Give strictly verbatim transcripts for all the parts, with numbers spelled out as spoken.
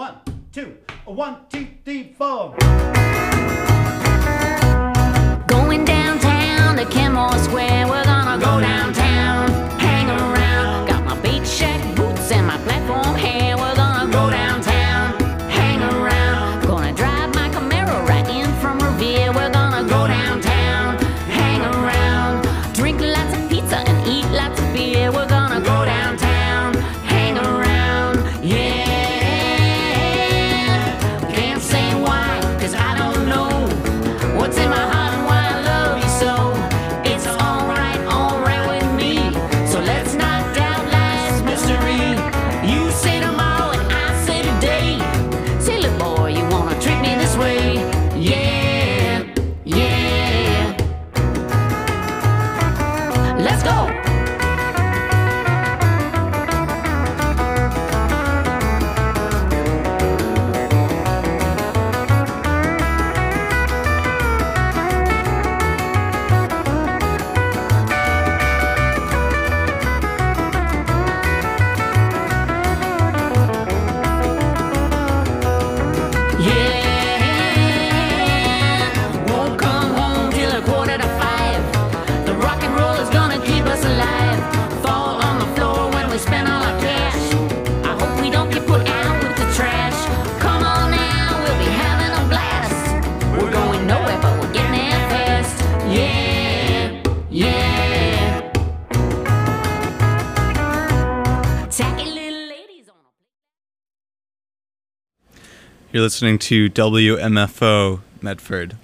One, two, one, two, three, four. Going downtown to Kenmore Square, we're gonna go downtown, hang around. Got my beach shack boots and my platform hair, we're gonna go downtown, hang around. Gonna drive my Camaro right in from Revere, we're gonna go downtown, hang around. Drink lots of pizza and eat lots of beer, we're gonna go downtown, hang around, yeah. Can't say why, cause I don't know what's in my heart and why I love you so. It's alright, alright with me, so let's not doubt life's mystery. You say tomorrow and I say today. Say, look boy, you wanna treat me this way? Yeah, yeah. Let's go. Yeah, won't come home till a quarter to five. The rock and roll is gonna keep us alive. Fall on the floor when we spend all our cash. I hope we don't get put out with the trash. Come on now, we'll be having a blast. We're going nowhere, but we're getting there fast. Yeah, yeah. Tacky little ladies on a You're listening to W M F O Medford.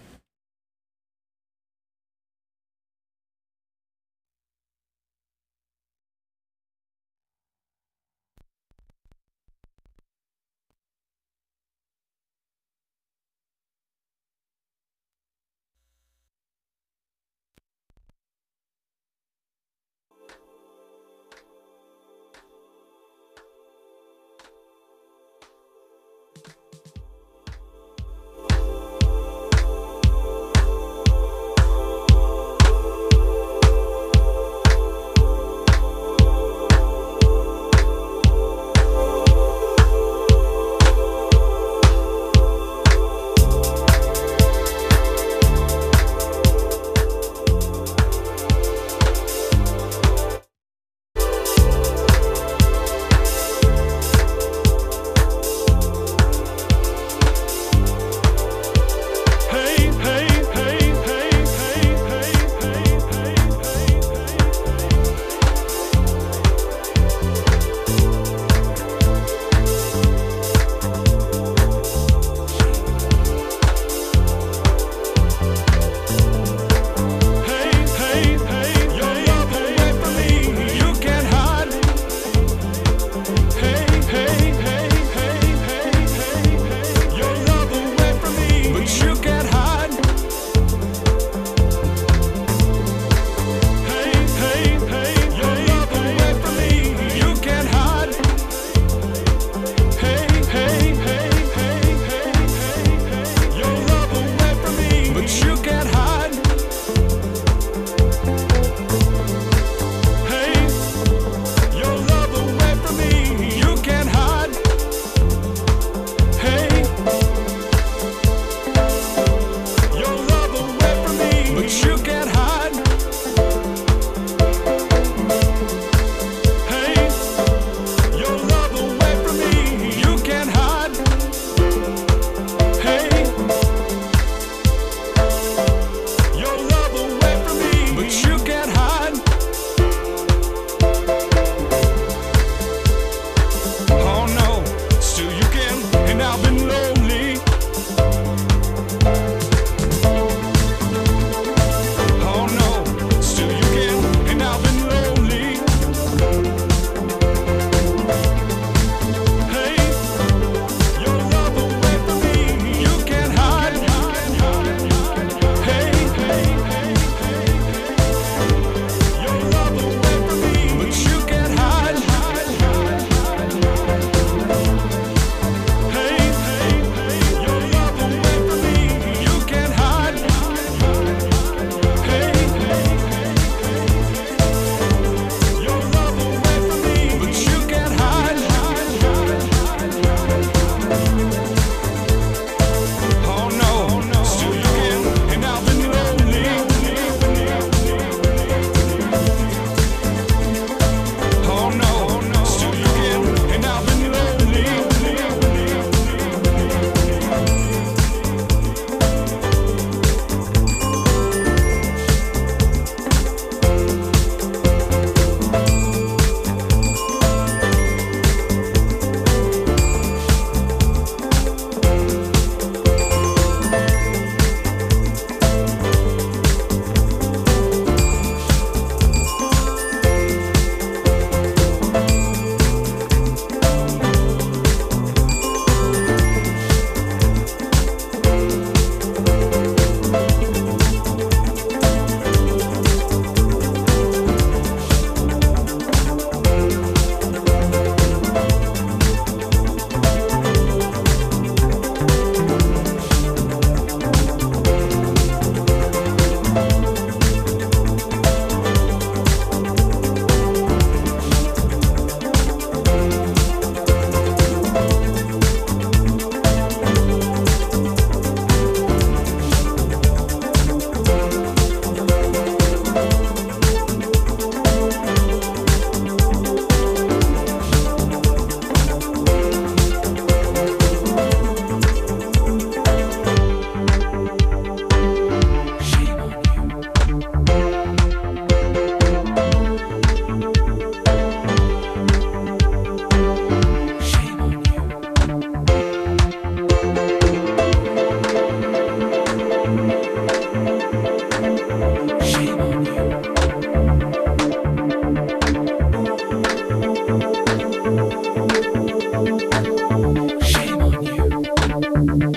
Shame on you.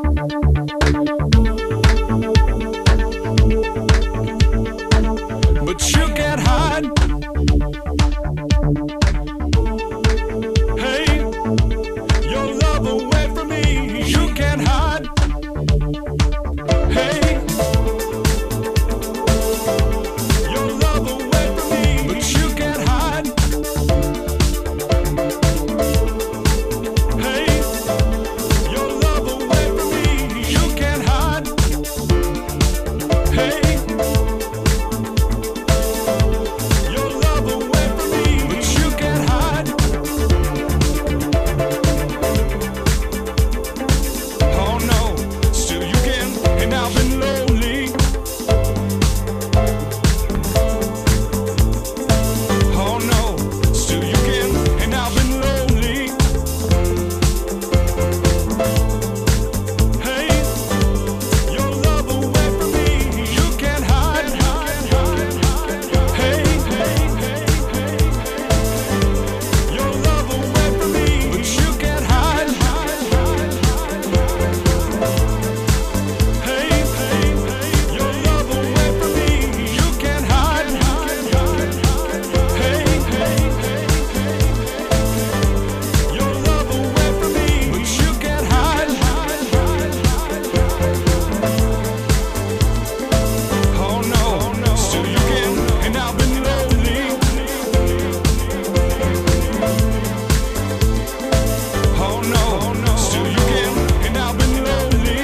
But you can't hide. Hey, your love away from me. You can't hide. Hey, your love away from me. But you can't hide. Hey, your love away from me. You can't hide. Hey. Your love away from me, but you can't hide. Oh no, still you can, and I've been lonely. Oh no, still you can, and I've been lonely. Hey, your love away from me, you can't hide. Hey, hey, hey, hey, your love away from me, but you can't hide. Hey, hey, hey, your love away from me, you can't hide. Hey, hey, hey, your love away from me, but you can't hide. Oh no, still you can, and I've been lonely. Oh no, still you can, and I've been lonely.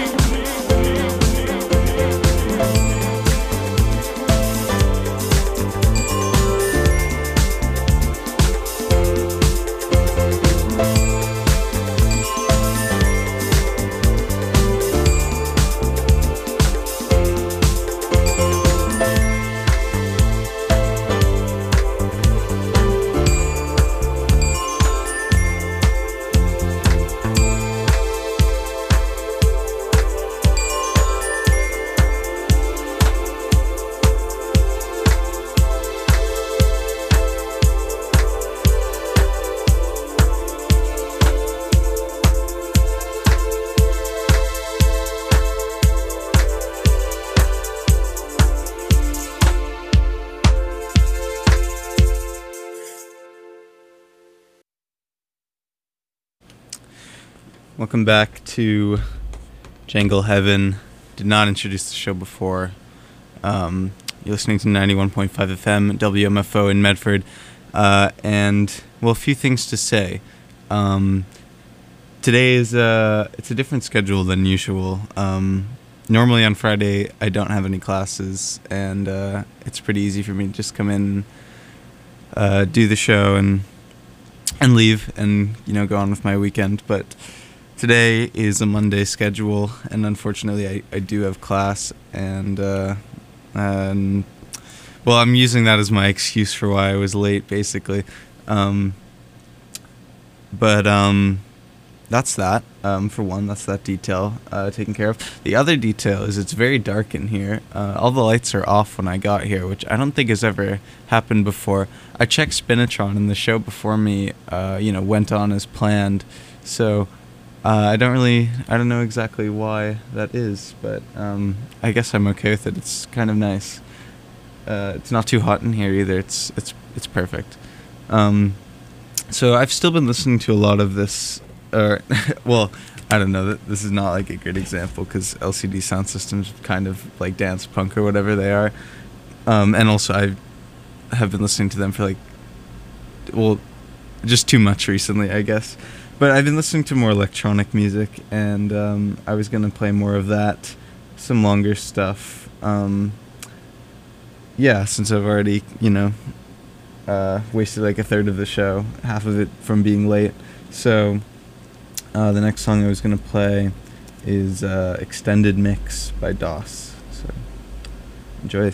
Welcome back to Jangle Heaven. Did not introduce the show before. Um, you're listening to ninety-one point five F M, W M F O in Medford. Uh, and, well, a few things to say. Um, today is uh, it's a different schedule than usual. Um, normally on Friday, I don't have any classes, and uh, it's pretty easy for me to just come in, uh, do the show, and and leave, and, you know, go on with my weekend. But today is a Monday schedule, and unfortunately I, I do have class, and, uh, and, well, I'm using that as my excuse for why I was late, basically. Um, but, um, that's that, um, for one, that's that detail, uh, taken care of. The other detail is it's very dark in here. Uh, all the lights are off when I got here, which I don't think has ever happened before. I checked Spinatron, and the show before me, uh, you know, went on as planned, so Uh, I don't really, I don't know exactly why that is, but um, I guess I'm okay with it. It's kind of nice. Uh, it's not too hot in here either. It's it's it's perfect. Um, so I've still been listening to a lot of this. Or, well, I don't know. This is not like a good example because L C D Sound System's kind of like dance punk or whatever they are. Um, and also I have been listening to them for like, well, just too much recently, I guess. But I've been listening to more electronic music, and um, I was going to play more of that, some longer stuff. Um, yeah, since I've already, you know, uh, wasted like a third of the show, half of it from being late. So uh, the next song I was going to play is uh, Extended Mix by DOS. So enjoy.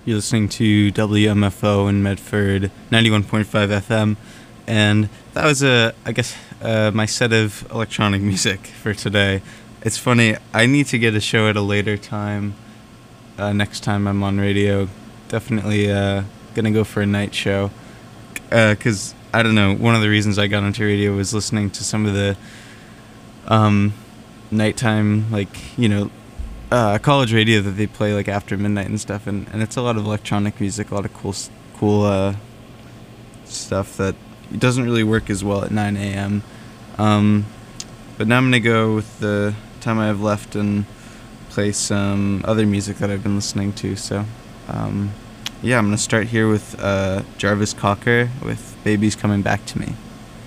You're listening to W M F O in Medford, ninety-one point five F M, and that was a, I guess, uh, my set of electronic music for today. It's funny, I need to get a show at a later time. Uh, next time I'm on radio, definitely uh, gonna go for a night show. Uh, Cause I don't know, one of the reasons I got into radio was listening to some of the um, nighttime, like, you know, uh, college radio that they play like after midnight and stuff, and, and it's a lot of electronic music, a lot of cool, s- cool uh, stuff that doesn't really work as well at nine a.m. Um, but now I'm gonna go with the time I have left and play some other music that I've been listening to. So, um, yeah, I'm gonna start here with uh, Jarvis Cocker with "Baby's Coming Back to Me."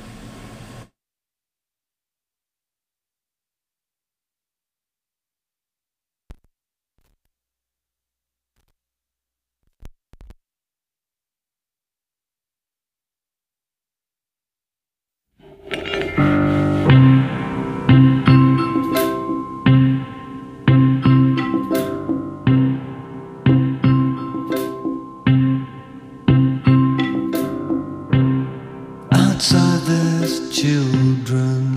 Outside there's children.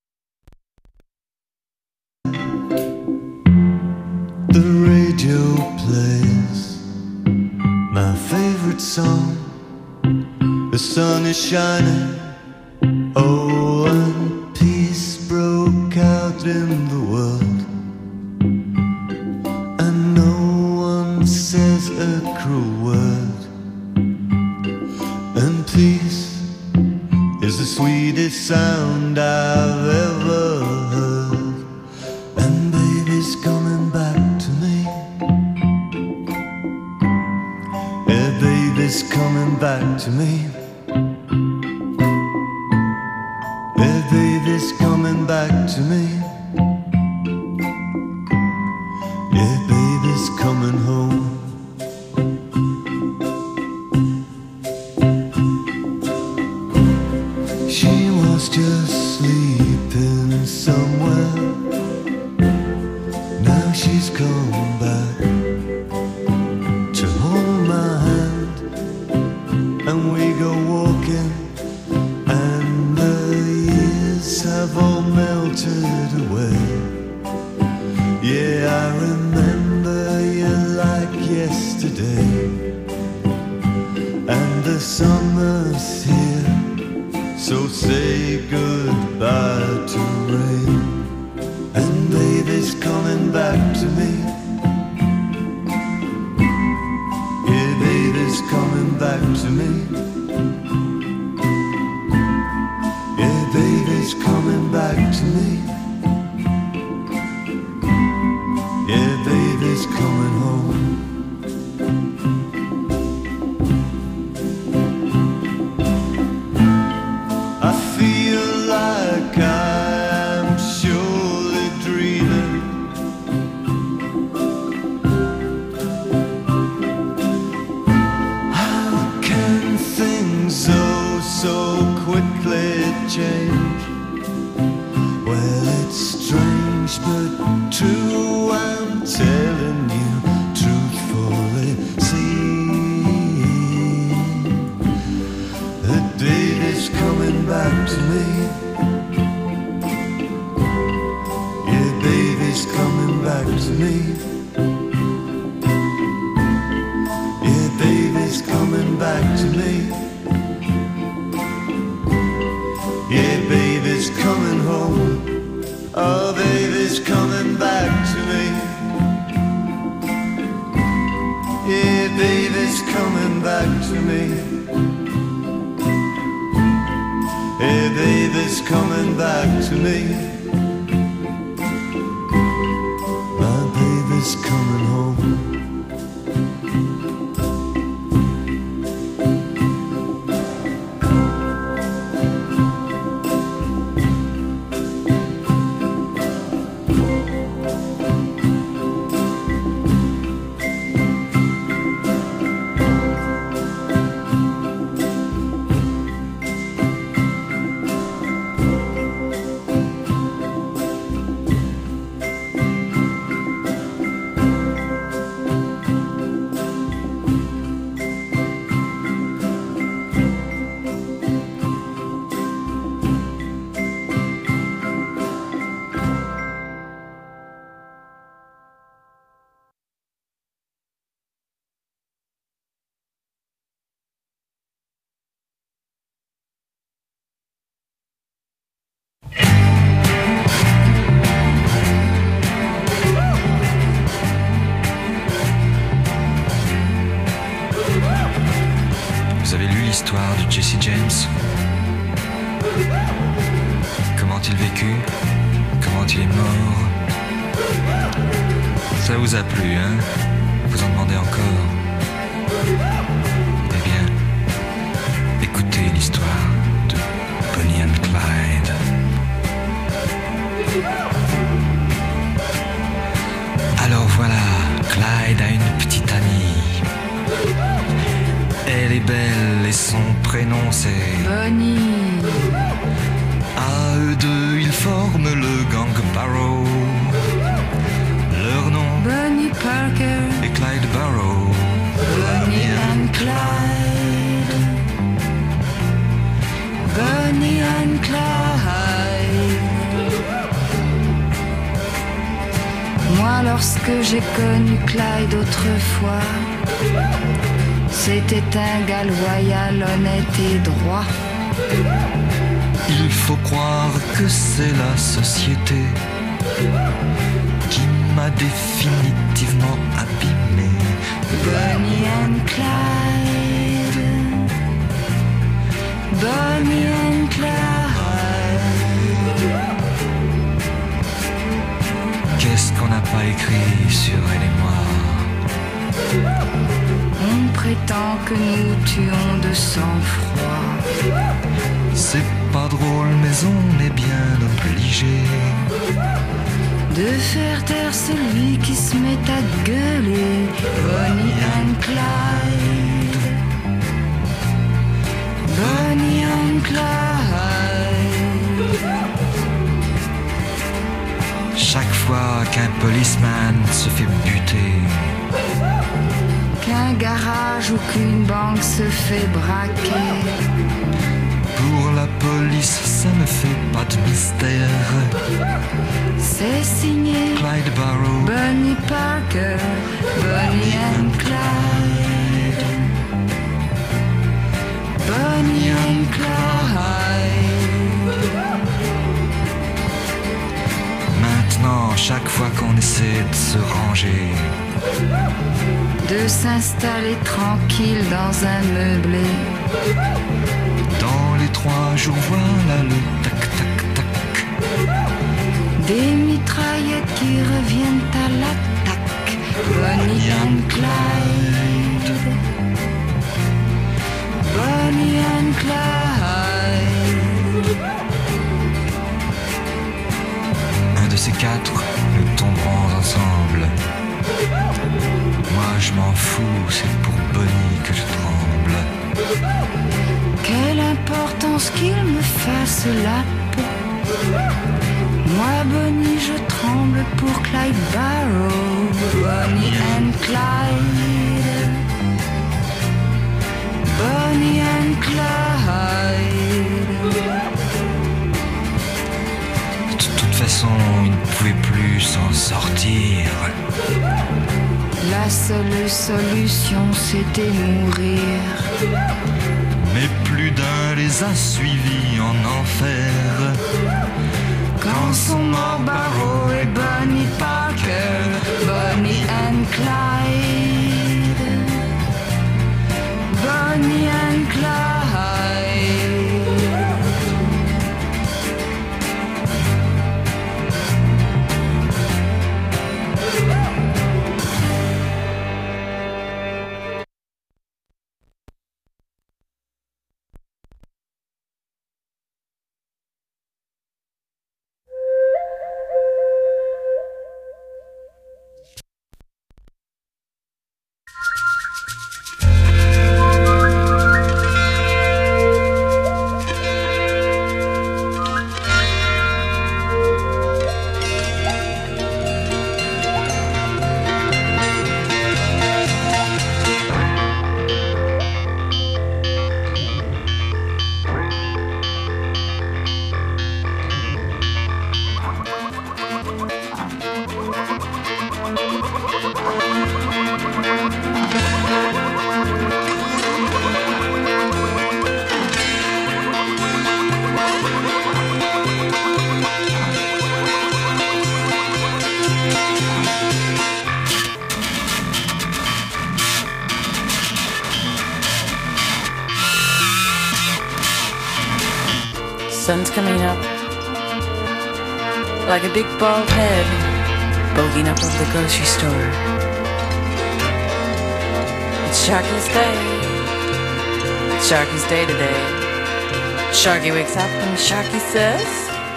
The radio plays my favorite song. The sun is shining. Oh, and peace broke out in the world. And no one says a cruel word. And peace is the sweetest sound I've ever heard. And baby's coming back to me. Yeah, baby's coming back to me. Yeah, baby's coming back to me. Yeah, baby's coming home. She was just sleeping somewhere. Now she's come back to hold my hand, and we go walking, and the years have all melted away. Yeah, I remember you like yesterday, and the summer's here. So say goodbye to rain. And baby's coming back to me. Yeah, baby's coming back to me. Yeah, baby's coming back to me. Yeah, baby's coming home. I feel like I'm surely dreaming. How can things oh so quickly change? Well, it's strange but true, I'm telling you truthfully. See that baby's coming back to me. Yeah, baby's coming back to me. Yeah, baby's coming back to me. Yeah, baby's coming home. Oh, baby's coming back to me. Yeah, baby's coming back to me. Hey, baby's coming back to me. My baby's coming home. avez lu l'histoire de Jesse James? Comment il vécut? Comment il est mort? Ça vous a plu, hein? Vous en demandez encore? Eh bien, écoutez l'histoire de Bonnie and Clyde. Alors voilà, Clyde a une petite amie. Elle est belle et son prénom c'est Bonnie. À eux deux, ils forment le gang Barrow. Leur nom Bonnie Parker. est Clyde Barrow. Bonnie and Clyde. Bonnie and Clyde. Moi, lorsque j'ai connu Clyde autrefois, c'était un gars loyal, honnête et droit. Il faut croire que c'est la société qui m'a définitivement abîmé. Bonnie and Clyde. Bonnie and Clyde. Qu'est-ce qu'on n'a pas écrit sur elle et moi? On prétend que nous tuons de sang-froid. C'est pas drôle mais on est bien obligé De faire taire celui qui se met à gueuler. Bonnie and Clyde. Bonnie and Clyde. chaque fois qu'un policeman se fait buter. Qu'un garage ou qu'une banque se fait braquer. Pour la police, ça ne fait pas de mystère. C'est signé Clyde Barrow, Bonnie Parker, Bonnie and Clyde. Bonnie and Clyde. Maintenant, chaque fois qu'on essaie de se ranger, De s'installer tranquille dans un meublé. dans les trois jours, voilà le tac tac tac. Des mitraillettes qui reviennent à l'attaque. Bonnie and Clyde. Bonnie and Clyde. Un de ces quatre, nous tomberons ensemble. Moi je m'en fous, c'est pour Bonnie que je tremble. Quelle importance qu'il me fasse la peau. Moi, Bonnie, je tremble pour Clyde Barrow. Bonnie and Clyde. Bonnie and Clyde. De toute façon, il ne pouvait plus s'en sortir. La seule solution, c'était mourir. Mais plus d'un les a suivis en enfer. Quand sont morts Barrow et Bonnie Parker. Bonnie and Clyde. Bonnie and Clyde. sun's coming up like a big bald head bulging up over the grocery store. It's Sharky's day. It's Sharky's day today. Sharky wakes up and Sharky says,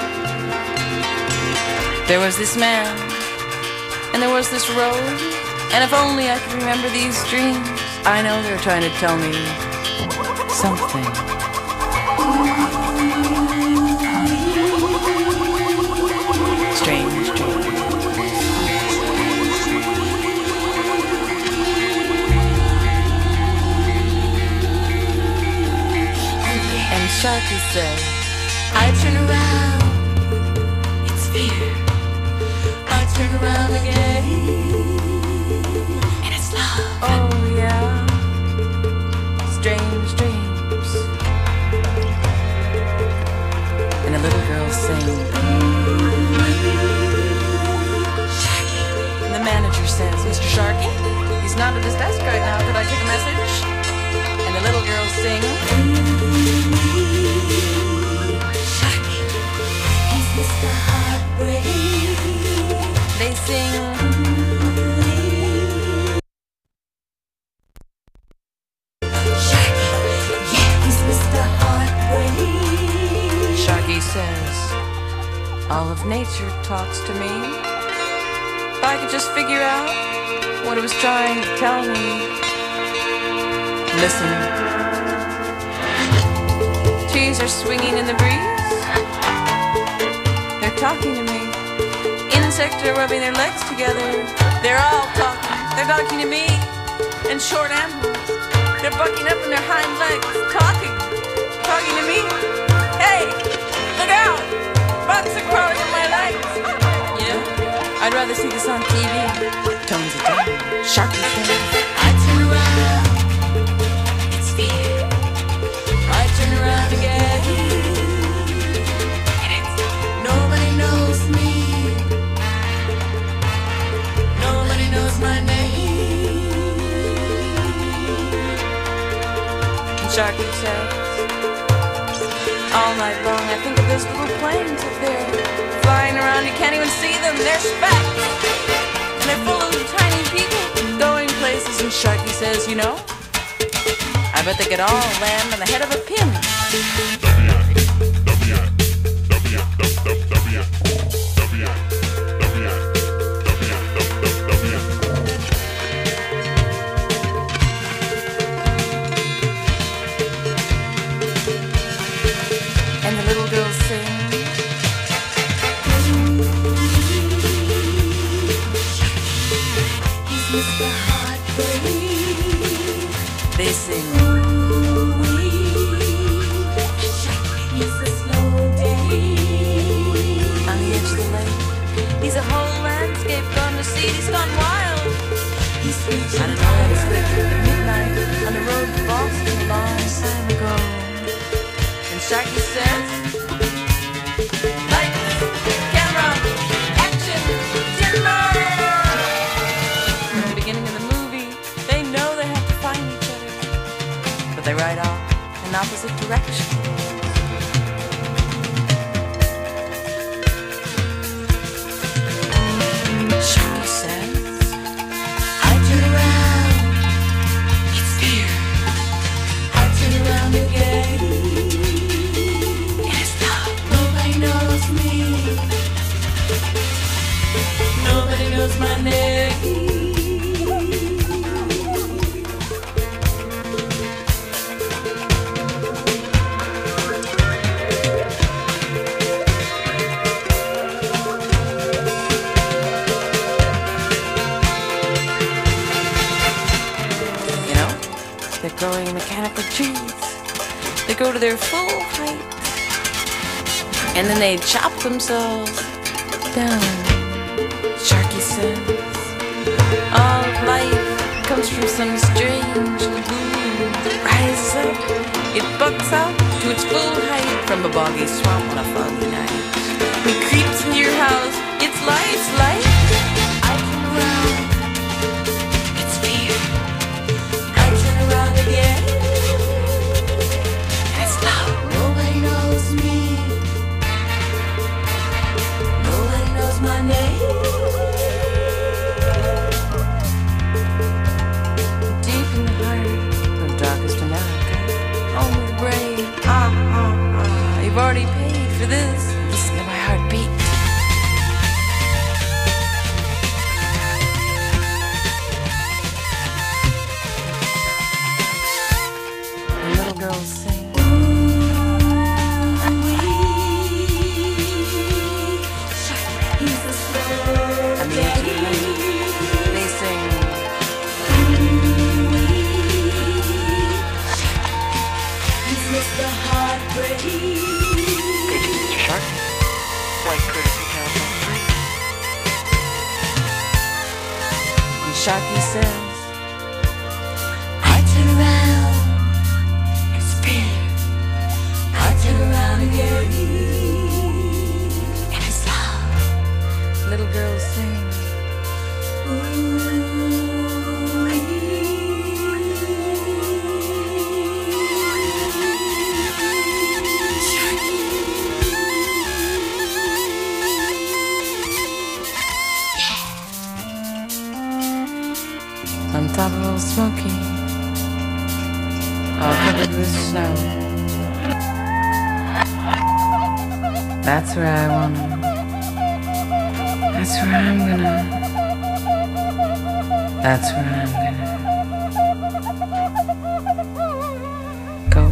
there was this man, and there was this road, and if only I could remember these dreams. I know they're trying to tell me something. Strange dreams. And Sharky says, I turn around, it's fear. I turn around again, and it's love. Oh yeah, strange dreams. And a little girl sings. And the manager says, Mister Sharky, he's not at his desk right now. Could I take a message? And the little girl sings. Sharky, he's Mister Heartbreak. They sing. Sharky says, all of nature talks to me. If I could just figure out what it was trying to tell me. Listen. Trees are swinging in the breeze. They're talking to me. Insects are rubbing their legs together. They're all talking. They're talking to me. And short animals, they're bucking up in their hind legs, talking, talking to me. Hey, look out! Bugs are crawling on my legs. Yeah, I'd rather see this on T V. Tones it down. Sharky says, I turn around, it's fear. I turn around again, and it's nobody knows me. Nobody knows my name. And Sharky says, all night long I think of those little planes up there, flying around, you can't even see them, they're specks. And they're full of tiny people, going places, and Sharky says, you know, I bet they could all land on the head of a pin. And the little girls sing. He's Mister Heartbreak. They sing. He's a slow day. On the edge of the lake, he's a whole landscape gone to seed. He's gone wild. He's reaching. I don't know how to slip through the midnight on the road to Boston a long time ago. And Sharky says, lights, camera, action, timber! From the beginning of the movie, they know they have to find each other, but they ride off in opposite directions. Sharky says, I turn around, it's fear. I turn around again, and it's love. Nobody knows me. Nobody knows my name. You know, they're growing mechanical trees. They grow to their full height, and then they chop themselves down. Sharky says, all of life comes from some strange lagoon. It rises up, it bucks out to its full height from a boggy swamp on a foggy night. It creeps into your house, it's light, it's light. I turn around, it's fear. I turn around again, and it's love. Nobody knows me. Little girls sing. And the instruments, they sing. Mister Shark, White Courtesy Telephone three. And Sharky says, I turn around and spin. I turn around again and it's love. Little girls sing. On top of Old Smoky, all covered with snow. That's where I wanna. That's where I'm gonna. That's where I'm gonna go.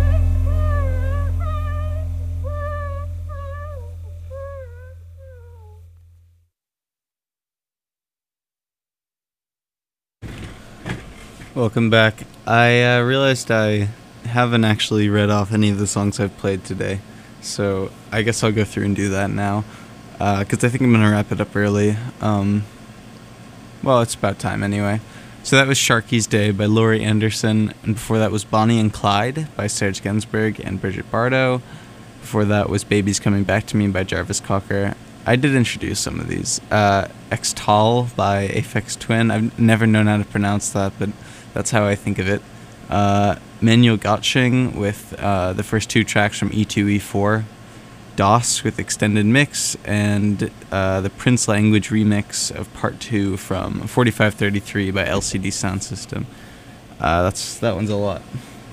Welcome back. I uh, realized I haven't actually read off any of the songs I've played today, so I guess I'll go through and do that now, because uh, I think I'm going to wrap it up early. Um, well, it's about time anyway. So that was Sharky's Day by Laurie Anderson, and before that was Bonnie and Clyde by Serge Gainsbourg and Bridget Bardot. Before that was Baby's Coming Back to Me by Jarvis Cocker. I did introduce some of these. Uh, Extal by Aphex Twin. I've never known how to pronounce that, but that's how I think of it. Uh, Menyo Gotching with uh, the first two tracks from E two E four. DOS with Extended Mix, and uh, the Prince Language remix of Part two from forty-five thirty-three by L C D Sound System. Uh, that's that one's a lot.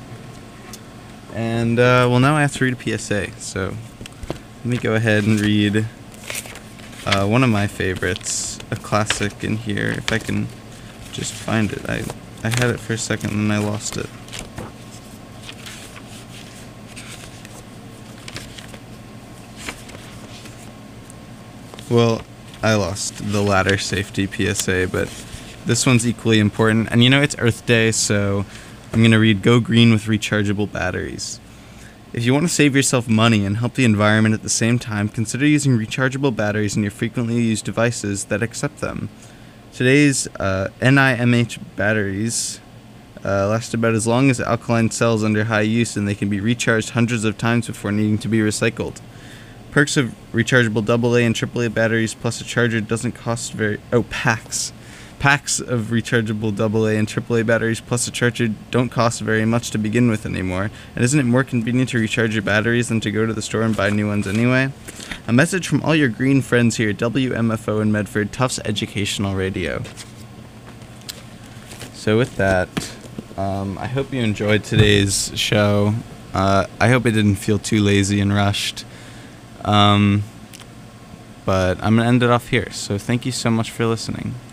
And, uh, well, now I have to read a P S A, so let me go ahead and read uh, one of my favorites, a classic in here, if I can just find it. I, I had it for a second and then I lost it. Well, I lost the ladder safety P S A, but this one's equally important. And you know, it's Earth Day, so I'm going to read Go Green with Rechargeable Batteries. If you want to save yourself money and help the environment at the same time, consider using rechargeable batteries in your frequently used devices that accept them. Today's uh, N I M H batteries uh, last about as long as alkaline cells under high use, and they can be recharged hundreds of times before needing to be recycled. Perks of rechargeable double A and triple A batteries plus a charger doesn't cost very... Oh, packs. Packs of rechargeable double A and triple A batteries plus a charger don't cost very much to begin with anymore. And isn't it more convenient to recharge your batteries than to go to the store and buy new ones anyway? A message from all your green friends here at W M F O in Medford, Tufts Educational Radio. So with that, um, I hope you enjoyed today's show. Uh, I hope it didn't feel too lazy and rushed. Um, but I'm going to end it off here. So thank you so much for listening.